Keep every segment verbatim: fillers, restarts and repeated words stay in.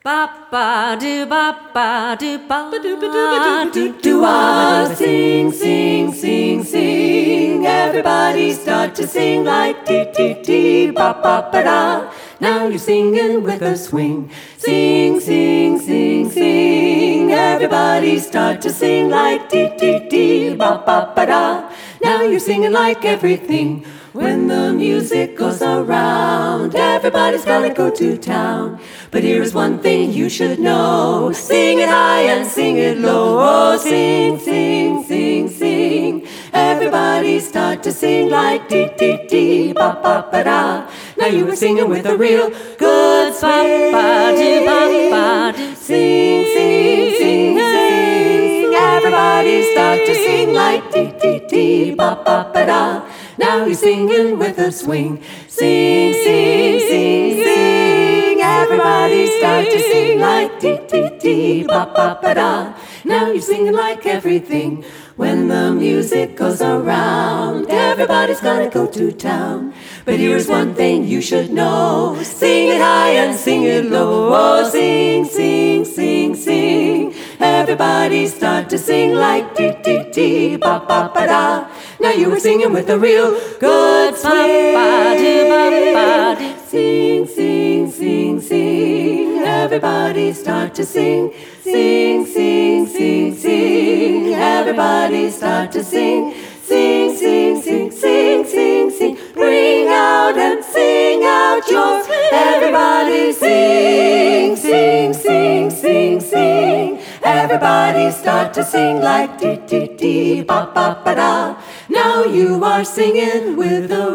Ba ba do ba ba do ba do ba do do do ah, sing, sing, sing, sing. Everybody start to sing like dee dee dee ba ba ba da. Now you're singing with a swing. Sing, sing, sing, sing. Everybody start to sing like dee dee dee ba ba ba da. Now you're singing like everything. When the music goes around, everybody's gotta go to town. But here's one thing you should know: sing it high and sing it low. Oh, sing, sing, sing, sing. Everybody start to sing like dee dee dee ba ba ba da. Now you were singing with a real good swing. ba do ba ba do. Sing, sing, sing, sing. Everybody start to sing like dee dee dee ba ba ba da. Now you're singing with a swing. Sing, sing, sing, sing. Everybody start to sing like dee dee dee ba ba ba da. Now you're singing like everything. When the music goes around, everybody's gonna go to town. But here's one thing you should know: sing it high and sing it low. Oh, sing, sing, sing, sing. Everybody start to sing like dee dee dee ba ba ba da. Now you were singing with a real good swing. Ba do ba ba do. Sing, sing, sing, sing. Everybody start to sing. Sing, sing, sing, sing. Everybody start to sing. Sing, sing, sing, sing, sing, sing. Bring out and sing out your. Everybody sing, sing, sing, sing, sing. Everybody start to sing like dee dee dee ba ba ba da. Now you are singing with a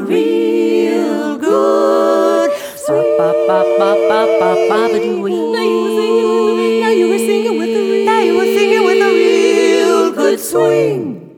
real good swing. Ba ba ba ba ba ba ba do we. Now you were singing with a real. Now you were singing with a real good swing.